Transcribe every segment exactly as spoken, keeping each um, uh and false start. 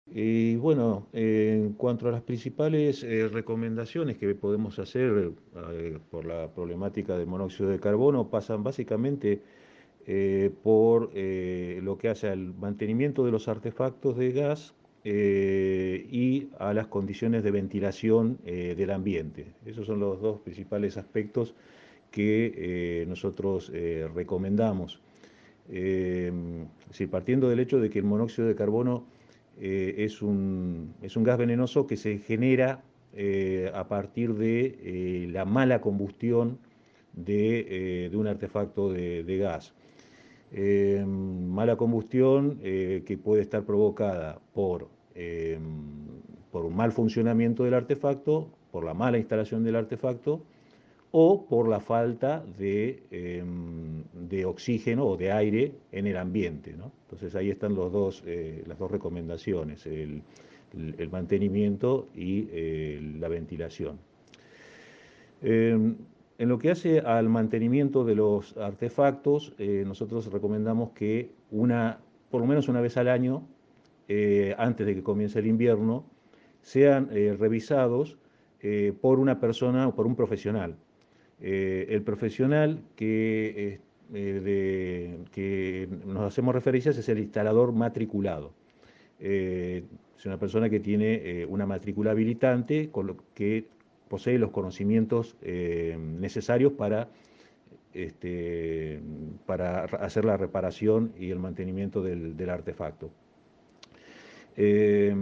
Y bueno, eh, en cuanto a las principales eh, recomendaciones que podemos hacer eh, por la problemática del monóxido de carbono, pasan básicamente eh, por eh, lo que hace al mantenimiento de los artefactos de gas eh, y a las condiciones de ventilación eh, del ambiente. Esos son los dos principales aspectos que eh, nosotros eh, recomendamos. Eh, es decir, partiendo del hecho de que el monóxido de carbono eh, es un, es un gas venenoso que se genera eh, a partir de eh, la mala combustión de, eh, de un artefacto de, de gas. Eh, mala combustión eh, que puede estar provocada por, eh, por un mal funcionamiento del artefacto, por la mala instalación del artefacto o por la falta de, eh, de oxígeno o de aire en el ambiente, ¿no? Entonces ahí están los dos, eh, las dos recomendaciones, el, el, el mantenimiento y eh, la ventilación. Eh, en lo que hace al mantenimiento de los artefactos, eh, nosotros recomendamos que una, por lo menos una vez al año, eh, antes de que comience el invierno, sean eh, revisados eh, por una persona o por un profesional. Eh, el profesional que, eh, de, que nos hacemos referencias es el instalador matriculado. Eh, es una persona que tiene eh, una matrícula habilitante, con lo que posee los conocimientos eh, necesarios para, este, para hacer la reparación y el mantenimiento del, del artefacto. Eh,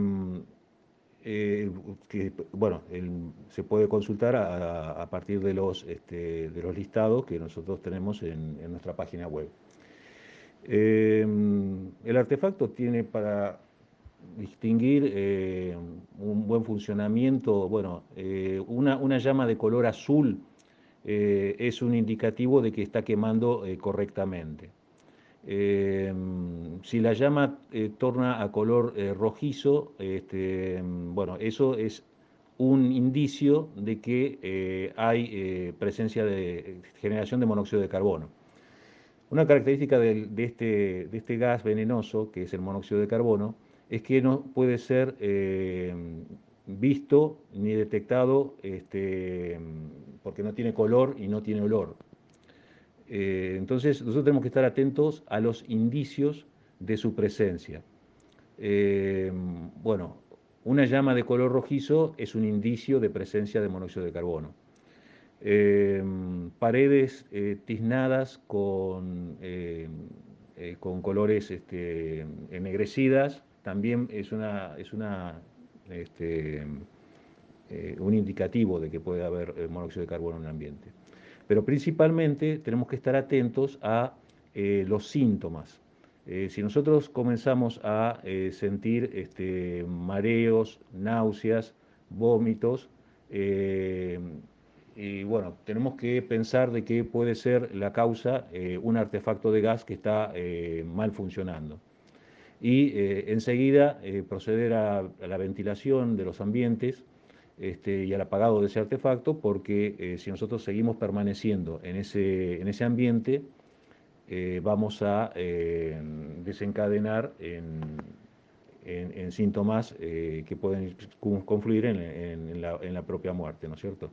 eh, que, bueno, el- se puede consultar a, a partir de los, este, de los listados que nosotros tenemos en, en nuestra página web. Eh, el artefacto tiene para distinguir eh, un buen funcionamiento, bueno, eh, una, una llama de color azul eh, es un indicativo de que está quemando eh, correctamente. Eh, si la llama eh, torna a color eh, rojizo, este, bueno, eso es un indicio de que eh, hay eh, presencia de generación de monóxido de carbono. Una característica del- de, este, de este gas venenoso, que es el monóxido de carbono, es que no puede ser eh, visto ni detectado este, porque no tiene color y no tiene olor. Eh, entonces, nosotros tenemos que estar atentos a los indicios de su presencia. Eh, bueno, una llama de color rojizo es un indicio de presencia de monóxido de carbono. Eh, paredes eh, tiznadas con, eh, eh, con colores este, ennegrecidas también es, una, es una, este, eh, un indicativo de que puede haber eh, monóxido de carbono en el ambiente. Pero principalmente tenemos que estar atentos a eh, los síntomas. Eh, si nosotros comenzamos a eh, sentir este, mareos, náuseas, vómitos, eh, y bueno, tenemos que pensar de que puede ser la causa eh, un artefacto de gas que está eh, mal funcionando. Y eh, enseguida eh, proceder a, a la ventilación de los ambientes este, y al apagado de ese artefacto, porque eh, si nosotros seguimos permaneciendo en ese, en ese ambiente, eh, vamos a eh, desencadenar en, en, en síntomas eh, que pueden confluir en, en, en, la, en, la, propia muerte, ¿no es cierto?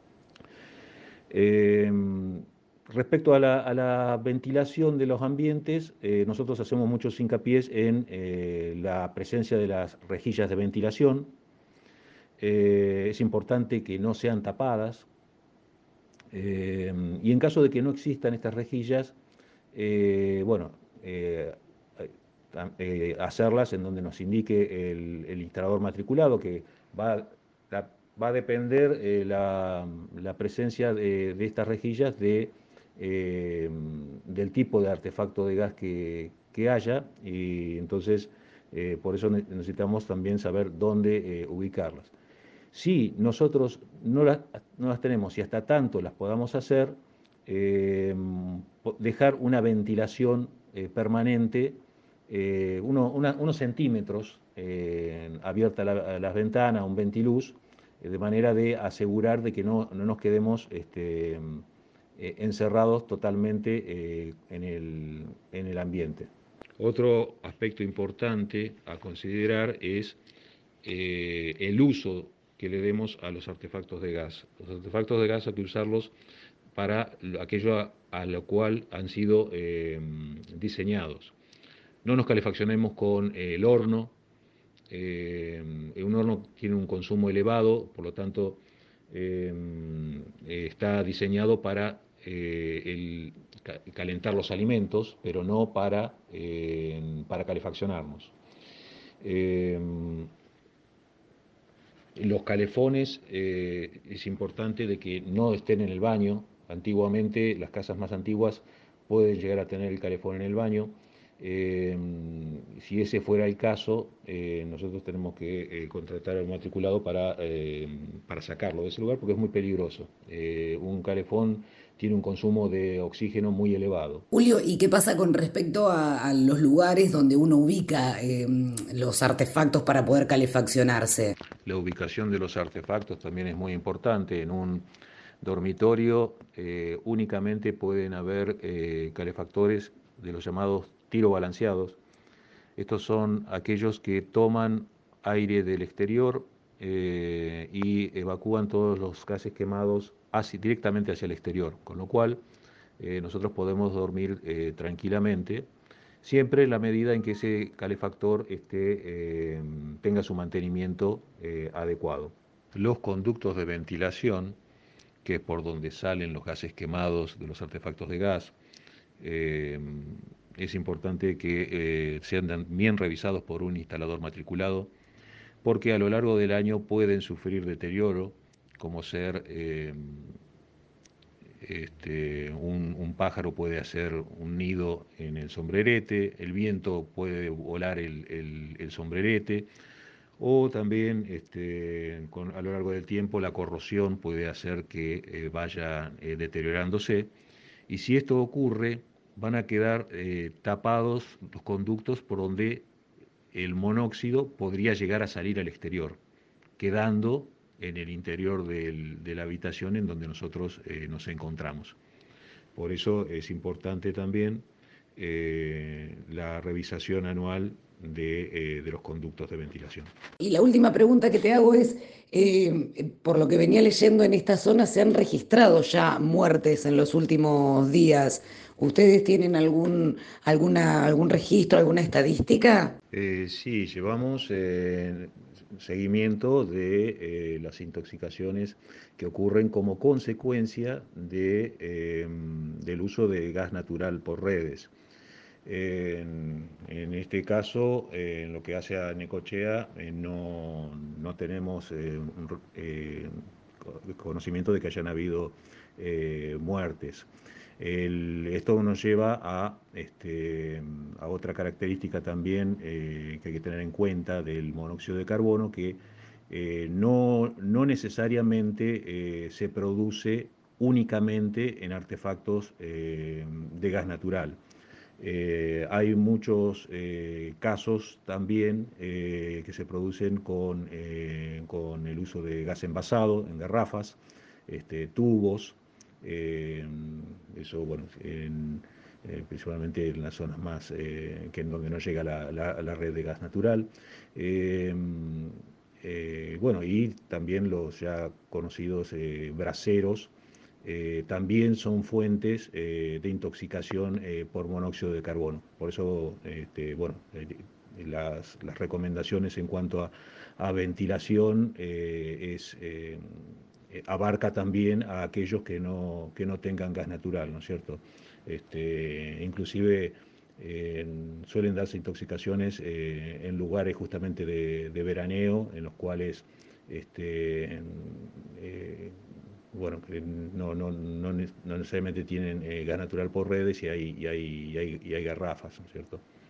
Eh, respecto a la, a la, ventilación de los ambientes, eh, nosotros hacemos muchos hincapiés en eh, la presencia de las rejillas de ventilación. Eh, es importante que no sean tapadas. Eh, y en caso de que no existan estas rejillas, eh, bueno, eh, eh, hacerlas en donde nos indique el, el instalador matriculado, que va, la, va a depender eh, la, la, presencia de, de estas rejillas de, eh, del tipo de artefacto de gas que, que haya, y entonces eh, por eso necesitamos también saber dónde eh, ubicarlas. Si nosotros no las, no las tenemos y hasta tanto las podamos hacer, eh, dejar una ventilación eh, permanente, eh, uno, una, unos centímetros eh, abierta la, las ventanas, un ventiluz, eh, de manera de asegurar de que no, no nos quedemos este, eh, encerrados totalmente eh, en, el, en el ambiente. Otro aspecto importante a considerar es eh, el uso que le demos a los artefactos de gas. Los artefactos de gas hay que usarlos para aquello a, a lo cual han sido eh, diseñados. No nos calefaccionemos con el horno. Eh, un horno tiene un consumo elevado, por lo tanto eh, está diseñado para eh, el, calentar los alimentos, pero no para, eh, para calefaccionarnos. Eh, los calefones eh, es importante de que no estén en el baño. Antiguamente, las casas más antiguas pueden llegar a tener el calefón en el baño. Eh, si ese fuera el caso, eh, nosotros tenemos que eh, contratar al matriculado para, eh, para sacarlo de ese lugar porque es muy peligroso. Eh, un calefón tiene un consumo de oxígeno muy elevado. Julio, ¿y qué pasa con respecto a, a los lugares donde uno ubica eh, los artefactos para poder calefaccionarse? La ubicación de los artefactos también es muy importante. En un dormitorio eh, únicamente pueden haber eh, calefactores de los llamados tiro balanceados. Estos son aquellos que toman aire del exterior eh, y evacúan todos los gases quemados hacia, directamente hacia el exterior, con lo cual eh, nosotros podemos dormir eh, tranquilamente, siempre en la medida en que ese calefactor esté, eh, tenga su mantenimiento eh, adecuado. Los conductos de ventilación, que es por donde salen los gases quemados de los artefactos de gas, eh, es importante que eh, sean bien revisados por un instalador matriculado, porque a lo largo del año pueden sufrir deterioro, como ser eh, este, un, un, pájaro puede hacer un nido en el sombrerete, el viento puede volar el, el, el sombrerete, o también este, con, a lo largo del tiempo la corrosión puede hacer que eh, vaya eh, deteriorándose. Y si esto ocurre, van a quedar eh, tapados los conductos por donde el monóxido podría llegar a salir al exterior, quedando en el interior del, de la habitación en donde nosotros eh, nos encontramos. Por eso es importante también eh, la revisación anual de, eh, de los conductos de ventilación. Y la última pregunta que te hago es, eh, por lo que venía leyendo en esta zona, ¿se han registrado ya muertes en los últimos días? ¿Ustedes tienen algún, alguna, algún registro, alguna estadística? Eh, sí, llevamos eh, seguimiento de eh, las intoxicaciones que ocurren como consecuencia de, eh, del uso de gas natural por redes. En, en este caso, eh, en lo que hace a Necochea, eh, no, no tenemos eh, un, eh, conocimiento de que hayan habido eh, muertes. El, esto nos lleva a, este, a otra característica también eh, que hay que tener en cuenta del monóxido de carbono, que eh, no, no, necesariamente eh, se produce únicamente en artefactos eh, de gas natural. Eh, hay muchos eh, casos también eh, que se producen con, eh, con, el uso de gas envasado en garrafas, este, tubos, eh, eso, bueno, en, eh, principalmente en las zonas más eh, que en donde no llega la, la, la red de gas natural. Eh, eh, bueno, y también los ya conocidos eh, braseros, eh, también son fuentes eh, de intoxicación eh, por monóxido de carbono. Por eso, este, bueno, eh, las, las, recomendaciones en cuanto a, a ventilación eh, es, eh, abarca también a aquellos que no, que no tengan gas natural, ¿no es cierto? Este, inclusive eh, suelen darse intoxicaciones eh, en lugares justamente de, de, veraneo, en los cuales este, eh, bueno, no, no, no, no necesariamente tienen eh, gas natural por redes y hay, y hay, y hay, y hay garrafas, ¿no es cierto?